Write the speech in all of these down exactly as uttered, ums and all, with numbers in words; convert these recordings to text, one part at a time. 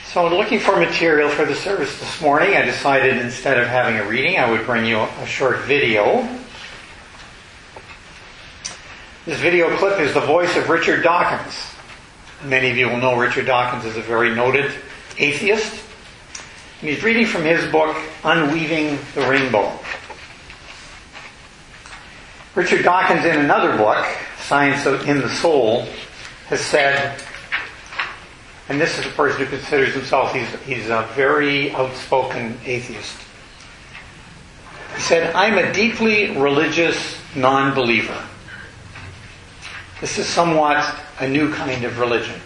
So looking for material for the service this morning, I decided instead of having a reading, I would bring you a short video. This video clip is the voice of Richard Dawkins. Many of you will know Richard Dawkins is a very noted atheist. And he's reading from his book, Unweaving the Rainbow. Richard Dawkins, in another book, Science in the Soul, has said, and this is a person who considers himself, he's, he's a very outspoken atheist. He said, I'm a deeply religious non-believer. This is somewhat a new kind of religion.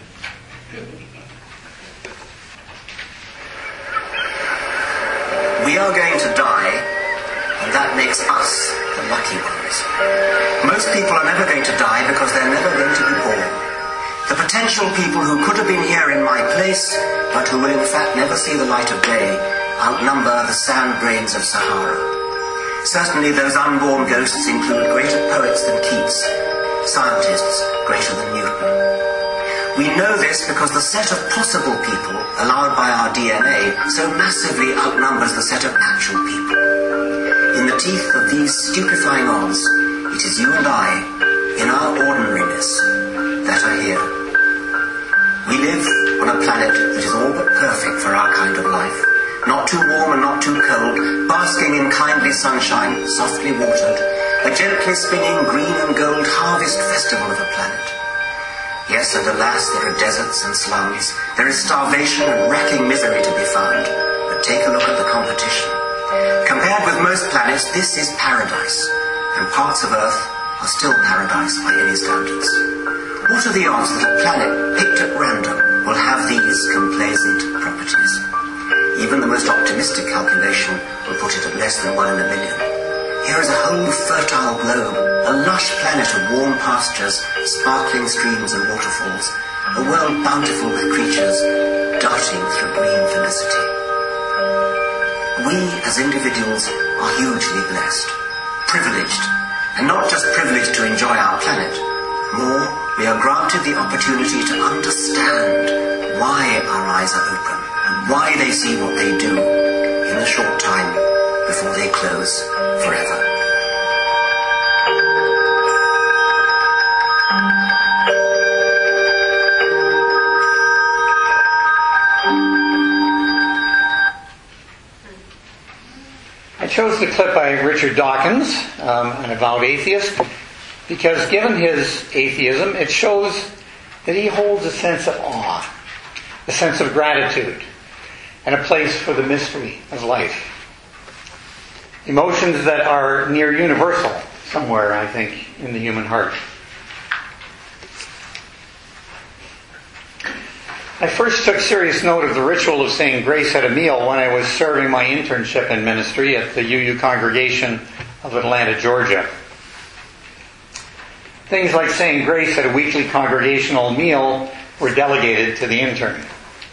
We are going to die, and that makes us the lucky ones. Most people are never going to die because they're never going to be born. The potential people who could have been here in my place, but who will in fact never see the light of day, outnumber the sand grains of Sahara. Certainly those unborn ghosts include greater poets than Keats, scientists greater than Newton. We know this because the set of possible people allowed by our D N A so massively outnumbers the set of actual people. In the teeth of these stupefying odds, it is you and I, in our ordinariness, that are here. We live on a planet that is all but perfect for our kind of life. Not too warm and not too cold, basking in kindly sunshine, softly watered, a gently spinning green and gold harvest festival of a planet. Yes, and alas, there are deserts and slums. There is starvation and racking misery to be found. But take a look at the competition. Compared with most planets, this is paradise. And parts of Earth are still paradise by any standards. What are the odds that a planet picked at random will have these complaisant properties? Even the most optimistic calculation will put it at less than one in a million. Here is a whole fertile globe, a lush planet of warm pastures, sparkling streams and waterfalls, a world bountiful with creatures darting through green felicity. We, as individuals, are hugely blessed, privileged, and not just privileged to enjoy our planet. More, we are granted the opportunity to understand why our eyes are open and why they see what they do in the short time before they close forever. I chose the clip by Richard Dawkins, um, an avowed atheist, because given his atheism, it shows that he holds a sense of awe, a sense of gratitude, and a place for the mystery of life. Emotions that are near universal somewhere, I think, in the human heart. I first took serious note of the ritual of saying grace at a meal when I was serving my internship in ministry at the U U congregation of Atlanta, Georgia. Things like saying grace at a weekly congregational meal were delegated to the intern.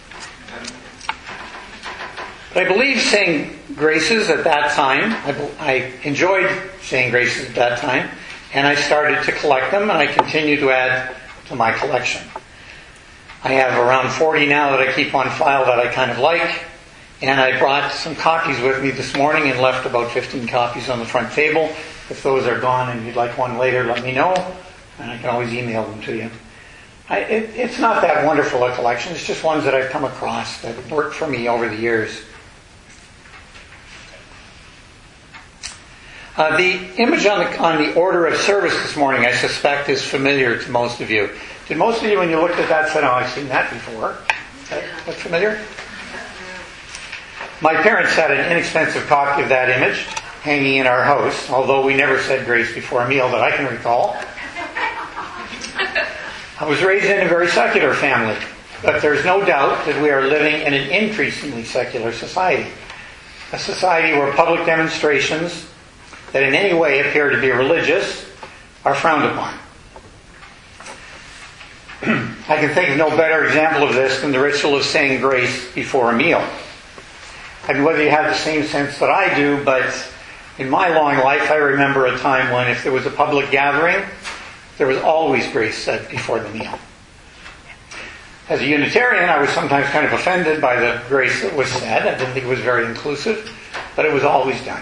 But I believe saying graces at that time, I, I enjoyed saying graces at that time, and I started to collect them, and I continue to add to my collection. I have around forty now that I keep on file that I kind of like, and I brought some copies with me this morning and left about fifteen copies on the front table. If those are gone and you'd like one later, let me know, and I can always email them to you. I, it, it's not that wonderful a collection, it's just ones that I've come across that worked for me over the years. Uh, the image on the, on the order of service this morning, I suspect, is familiar to most of you. Did most of you, when you looked at that, said, oh, I've seen that before? Is that, that familiar? My parents had an inexpensive copy of that image hanging in our house, although we never said grace before a meal that I can recall. I was raised in a very secular family, but there's no doubt that we are living in an increasingly secular society. A society where public demonstrations that in any way appear to be religious are frowned upon. I can think of no better example of this than the ritual of saying grace before a meal. I mean, whether you have the same sense that I do, but in my long life I remember a time when if there was a public gathering, there was always grace said before the meal. As a Unitarian, I was sometimes kind of offended by the grace that was said. I didn't think it was very inclusive, but it was always done.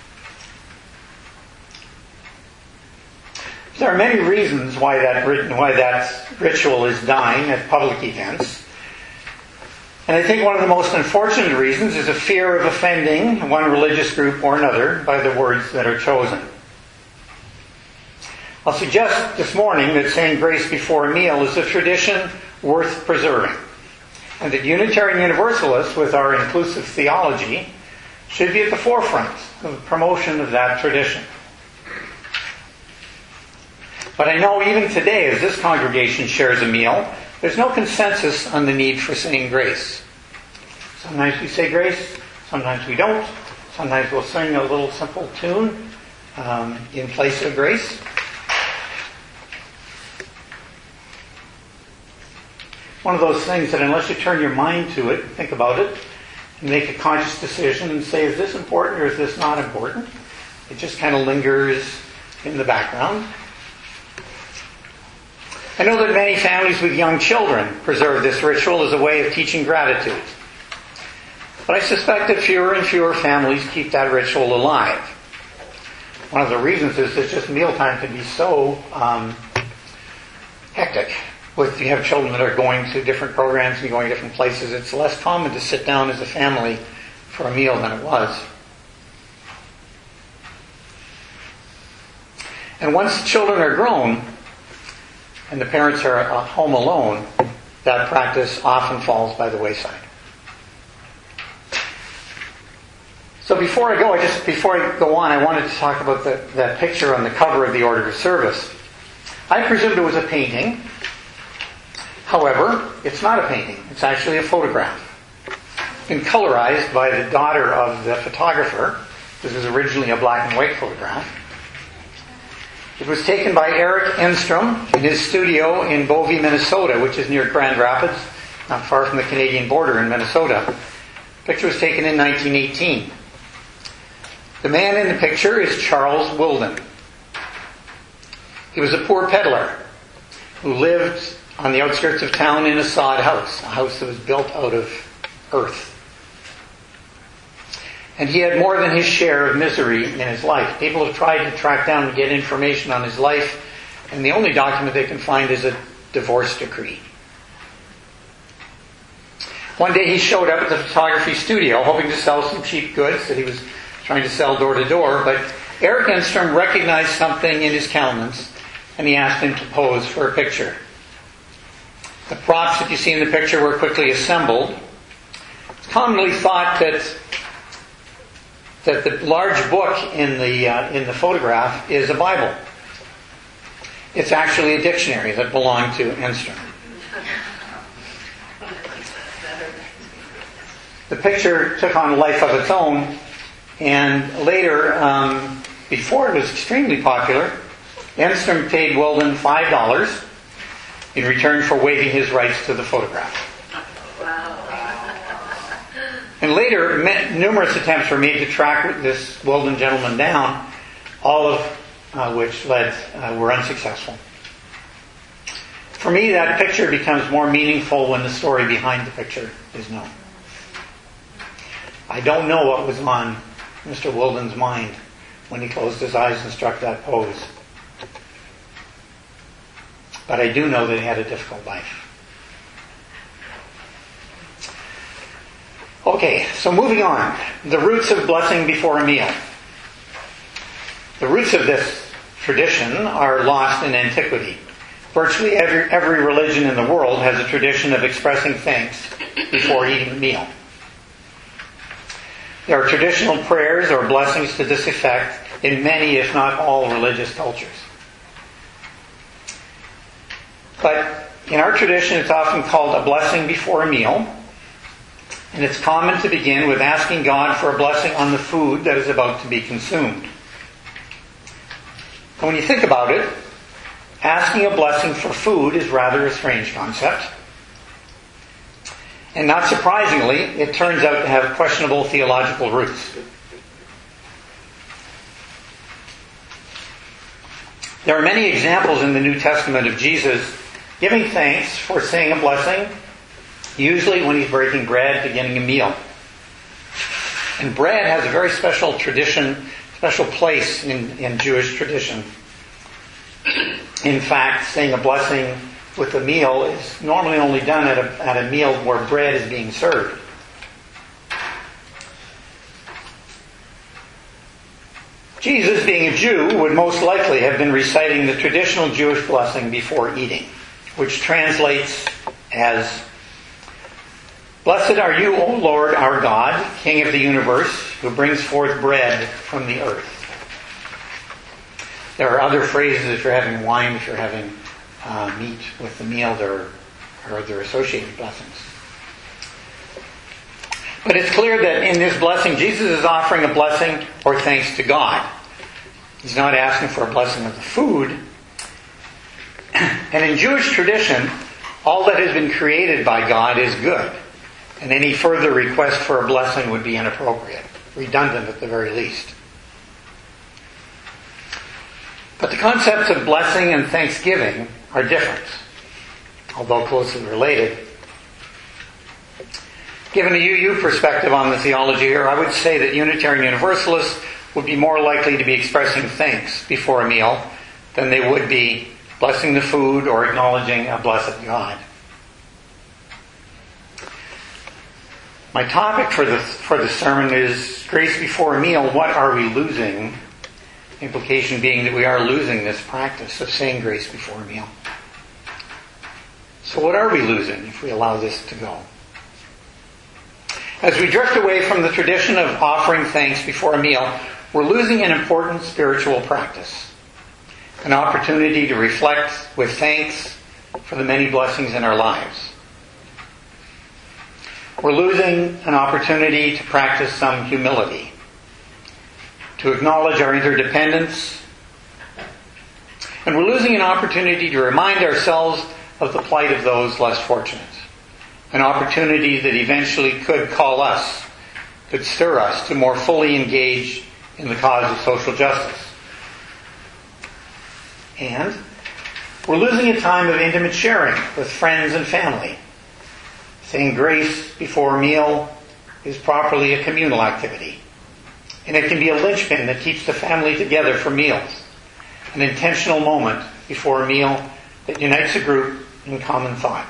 There are many reasons why that why that ritual is done at public events. And I think one of the most unfortunate reasons is a fear of offending one religious group or another by the words that are chosen. I'll suggest this morning that saying grace before a meal is a tradition worth preserving, and that Unitarian Universalists, with our inclusive theology, should be at the forefront of the promotion of that tradition. But I know even today, as this congregation shares a meal, there's no consensus on the need for saying grace. Sometimes we say grace, sometimes we don't. Sometimes we'll sing a little simple tune um, in place of grace. One of those things that unless you turn your mind to it, think about it, and make a conscious decision and say, is this important or is this not important? It just kind of lingers in the background. I know that many families with young children preserve this ritual as a way of teaching gratitude. But I suspect that fewer and fewer families keep that ritual alive. One of the reasons is that just mealtime can be so um, hectic. With you have children that are going to different programs and going to different places, it's less common to sit down as a family for a meal than it was. And once the children are grown, and the parents are uh, home alone, that practice often falls by the wayside. So before I go, I just before I go on, I wanted to talk about the, that picture on the cover of the order of service. I presumed it was a painting. However, it's not a painting. It's actually a photograph. It's been colorized by the daughter of the photographer. This was originally a black and white photograph. It was taken by Eric Enstrom in his studio in Bovey, Minnesota, which is near Grand Rapids, not far from the Canadian border in Minnesota. The picture was taken in nineteen eighteen. The man in the picture is Charles Wilden. He was a poor peddler who lived on the outskirts of town in a sod house, a house that was built out of earth. And he had more than his share of misery in his life. People have tried to track down and get information on his life, and the only document they can find is a divorce decree. One day he showed up at the photography studio hoping to sell some cheap goods that he was trying to sell door to door, but Eric Enstrom recognized something in his countenance, and he asked him to pose for a picture. The props that you see in the picture were quickly assembled. It's commonly thought that that the large book in the uh, in the photograph is a Bible. It's actually a dictionary that belonged to Enstrom. The picture took on a life of its own, and later, um, before it was extremely popular, Enstrom paid Wilden five dollars in return for waiving his rights to the photograph. And later, numerous attempts were made to track this Wilden gentleman down, all of uh, which led uh, were unsuccessful. For me, that picture becomes more meaningful when the story behind the picture is known. I don't know what was on Mister Wilden's mind when he closed his eyes and struck that pose. But I do know that he had a difficult life. Okay, so moving on. The roots of blessing before a meal. The roots of this tradition are lost in antiquity. Virtually every, every religion in the world has a tradition of expressing thanks before eating a meal. There are traditional prayers or blessings to this effect in many, if not all, religious cultures. But in our tradition, it's often called a blessing before a meal. And it's common to begin with asking God for a blessing on the food that is about to be consumed. And when you think about it, asking a blessing for food is rather a strange concept. And not surprisingly, it turns out to have questionable theological roots. There are many examples in the New Testament of Jesus giving thanks for saying a blessing usually when he's breaking bread, beginning a meal. And bread has a very special tradition, special place in, in Jewish tradition. In fact, saying a blessing with a meal is normally only done at a, at a meal where bread is being served. Jesus, being a Jew, would most likely have been reciting the traditional Jewish blessing before eating, which translates as, "Blessed are you, O Lord our God, King of the universe, who brings forth bread from the earth." There are other phrases if you're having wine, if you're having uh, meat with the meal, there are, or there are associated blessings. But it's clear that in this blessing, Jesus is offering a blessing or thanks to God. He's not asking for a blessing of the food. And in Jewish tradition, all that has been created by God is good. And any further request for a blessing would be inappropriate, redundant at the very least. But the concepts of blessing and thanksgiving are different, although closely related. Given a U U perspective on the theology here, I would say that Unitarian Universalists would be more likely to be expressing thanks before a meal than they would be blessing the food or acknowledging a blessed God. My topic for the, for the sermon is grace before a meal. What are we losing? Implication being that we are losing this practice of saying grace before a meal. So what are we losing if we allow this to go? As we drift away from the tradition of offering thanks before a meal, we're losing an important spiritual practice. An opportunity to reflect with thanks for the many blessings in our lives. We're losing an opportunity to practice some humility. To acknowledge our interdependence. And we're losing an opportunity to remind ourselves of the plight of those less fortunate. An opportunity that eventually could call us, could stir us to more fully engage in the cause of social justice. And we're losing a time of intimate sharing with friends and family. Saying grace before a meal is properly a communal activity. And it can be a linchpin that keeps the family together for meals. An intentional moment before a meal that unites a group in common thought.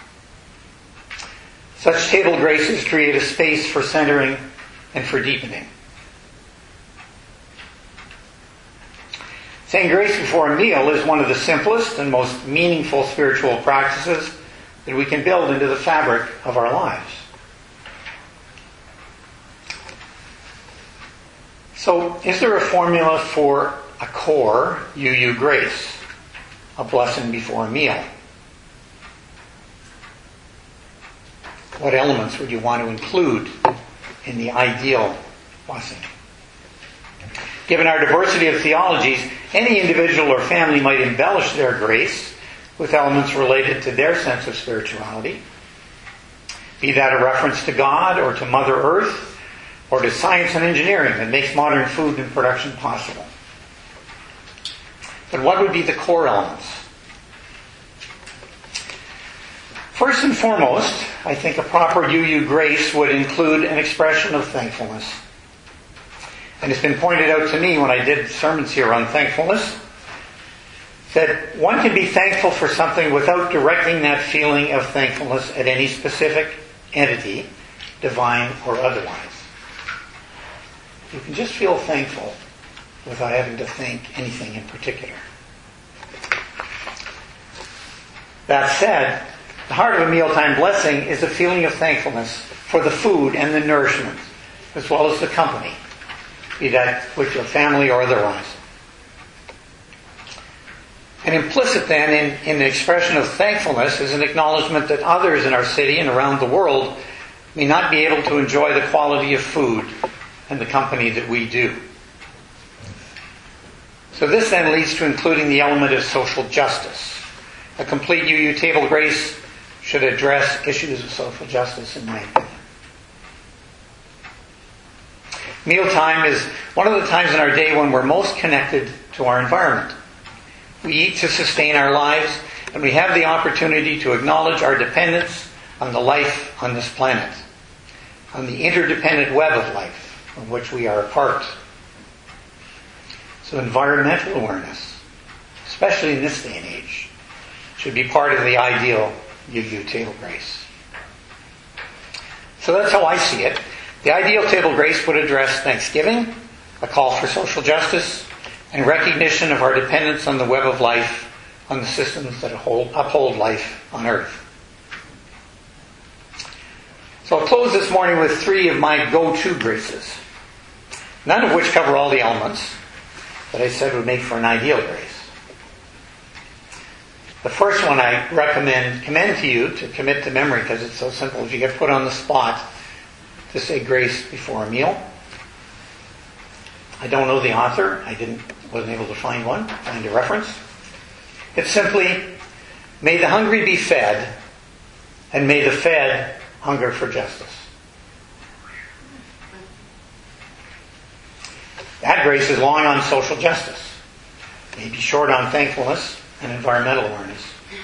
Such table graces create a space for centering and for deepening. Saying grace before a meal is one of the simplest and most meaningful spiritual practices that we can build into the fabric of our lives. So, is there a formula for a core U U grace, a blessing before a meal? What elements would you want to include in the ideal blessing? Given our diversity of theologies, any individual or family might embellish their grace with elements related to their sense of spirituality. Be that a reference to God or to Mother Earth or to science and engineering that makes modern food and production possible. But what would be the core elements? First and foremost, I think a proper U U grace would include an expression of thankfulness. And it's been pointed out to me when I did sermons here on thankfulness that one can be thankful for something without directing that feeling of thankfulness at any specific entity, divine or otherwise. You can just feel thankful without having to thank anything in particular. That said, the heart of a mealtime blessing is a feeling of thankfulness for the food and the nourishment, as well as the company, be that with your family or otherwise. And implicit then in, in the expression of thankfulness is an acknowledgement that others in our city and around the world may not be able to enjoy the quality of food and the company that we do. So this then leads to including the element of social justice. A complete U U table grace should address issues of social justice, in my opinion. Mealtime is one of the times in our day when we're most connected to our environment. We eat to sustain our lives, and we have the opportunity to acknowledge our dependence on the life on this planet, on the interdependent web of life of which we are a part. So environmental awareness, especially in this day and age, should be part of the ideal U U Table Grace. So that's how I see it. The ideal Table Grace would address Thanksgiving, a call for social justice, and recognition of our dependence on the web of life, on the systems that hold, uphold life on earth. So I'll close this morning with three of my go-to graces, none of which cover all the elements that I said would make for an ideal grace. The first one I recommend, commend to you to commit to memory because it's so simple. If you get put on the spot to say grace before a meal. I don't know the author. I didn't, wasn't able to find one, find a reference. It's simply, may the hungry be fed, and may the fed hunger for justice. That grace is long on social justice, maybe short on thankfulness and environmental awareness.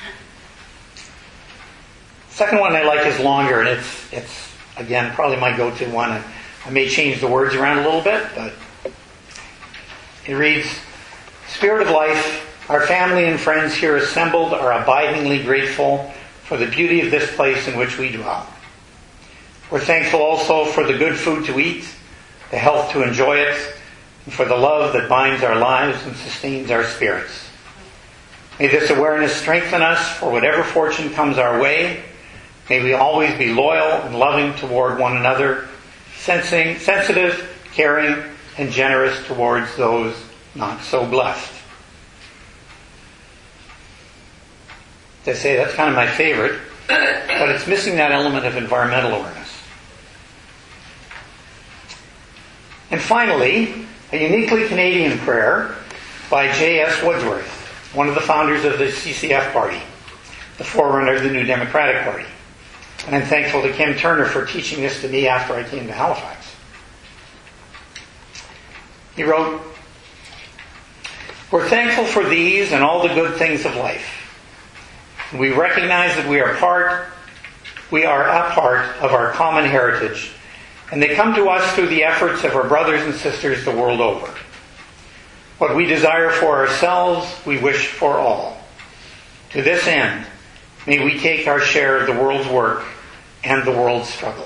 Second one I like is longer, and it's, it's again, probably my go-to one. I, I may change the words around a little bit, but it reads, Spirit of life, our family and friends here assembled are abidingly grateful for the beauty of this place in which we dwell. We're thankful also for the good food to eat, the health to enjoy it, and for the love that binds our lives and sustains our spirits. May this awareness strengthen us for whatever fortune comes our way. May we always be loyal and loving toward one another, sensing, sensitive, caring, and generous towards those not so blessed. As I say, that's kind of my favorite, but it's missing that element of environmental awareness. And finally, a uniquely Canadian prayer by J S Woodsworth, one of the founders of the C C F party, the forerunner of the New Democratic Party. And I'm thankful to Kim Turner for teaching this to me after I came to Halifax. He wrote, we're thankful for these and all the good things of life. We recognize that we are part, we are a part of our common heritage, and they come to us through the efforts of our brothers and sisters the world over. What we desire for ourselves, we wish for all. To this end, may we take our share of the world's work and the world's struggles.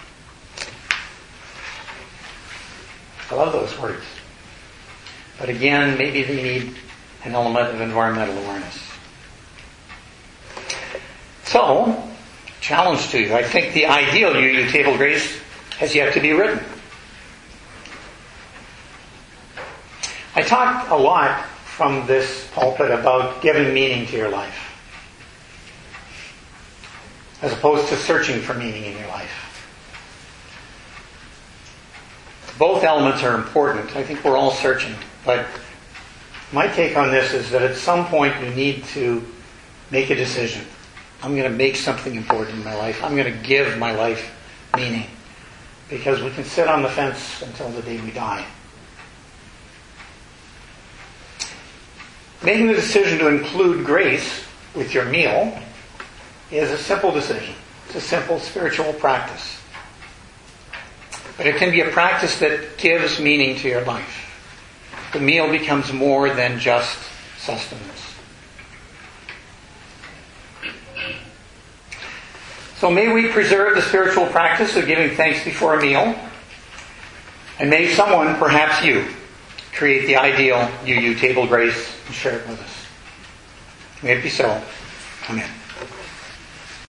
I love those words. But again, maybe they need an element of environmental awareness. So, challenge to you. I think the ideal U U Table Grace has yet to be written. I talked a lot from this pulpit about giving meaning to your life, as opposed to searching for meaning in your life. Both elements are important. I think we're all searching. But my take on this is that at some point you need to make a decision. I'm going to make something important in my life. I'm going to give my life meaning. Because we can sit on the fence until the day we die. Making the decision to include grace with your meal is a simple decision. It's a simple spiritual practice. But it can be a practice that gives meaning to your life. The meal becomes more than just sustenance. So may we preserve the spiritual practice of giving thanks before a meal. And may someone, perhaps you, create the ideal U U Table Grace and share it with us. May it be so. Amen.